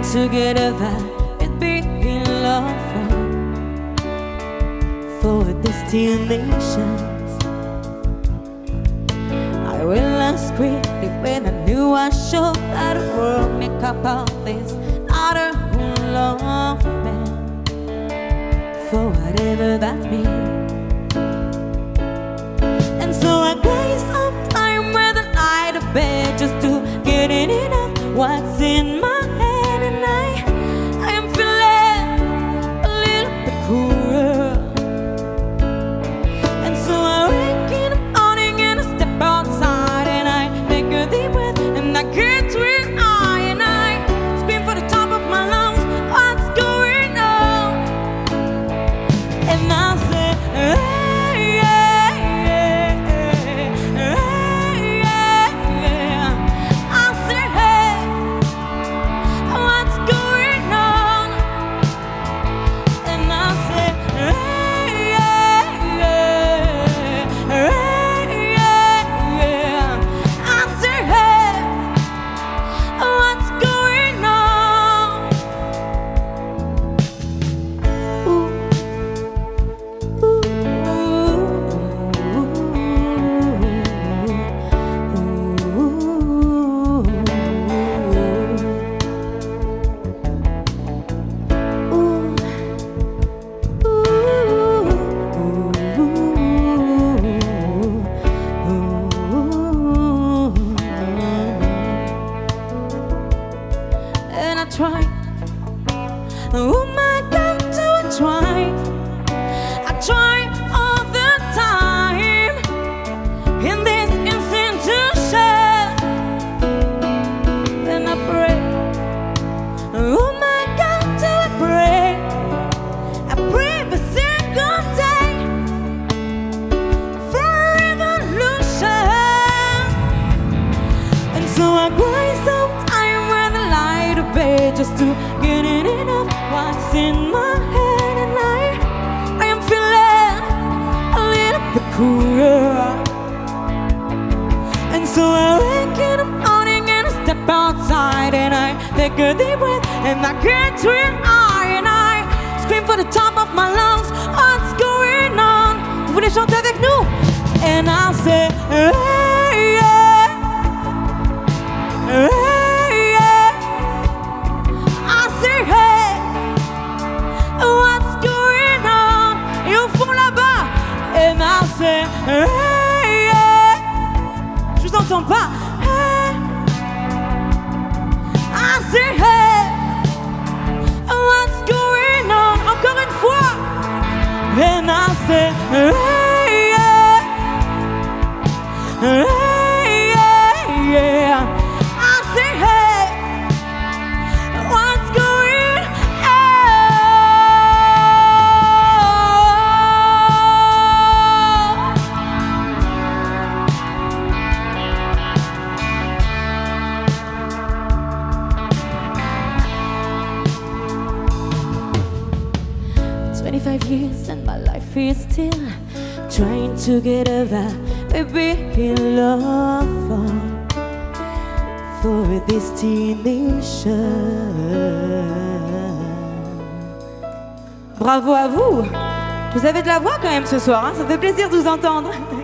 together and be in love for destinations. I realized quickly when I knew I should that the world make up all this. Not a who love me for whatever that means. And so I waste some time with the light of bed just to get it enough what's in my head, and I am feeling a little bit cooler. And so I wake in the morning and I step outside and I take a deep breath and I get to it. And I scream for the top of my lungs, what's going on? And I say, hey, yeah, yeah, hey, yeah, yeah. I say, hey, what's going on? And I say, hey, yeah, yeah, hey, yeah, yeah. I say, hey, what's going on? And I try, oh my God, do I try? I try all the time in this institution. And I pray, oh my God, do I pray? I pray every single day for revolution. And so I cry sometime with the light of bed just to get it enough what's in my head, and I am feeling a little bit cooler. And so I wake in the morning and I step outside and I take a deep breath and I get to it. And I scream for the top of my lungs, what's going on? Vous voulez chanter avec nous? And I say, hey, yeah, hey, yeah. I say, hey, what's going on? Et au fond là-bas, and I say, hey, yeah. Je vous entends pas. Hey, I say, hey, what's going on? Encore une fois. And I say, hey, yeah, hey, yeah, yeah. I say, hey, what's going on? "25 years and my life is still trying to get over a big love for a destination." Bravo à vous! Vous avez de la voix quand même ce soir, hein, ça fait plaisir de vous entendre.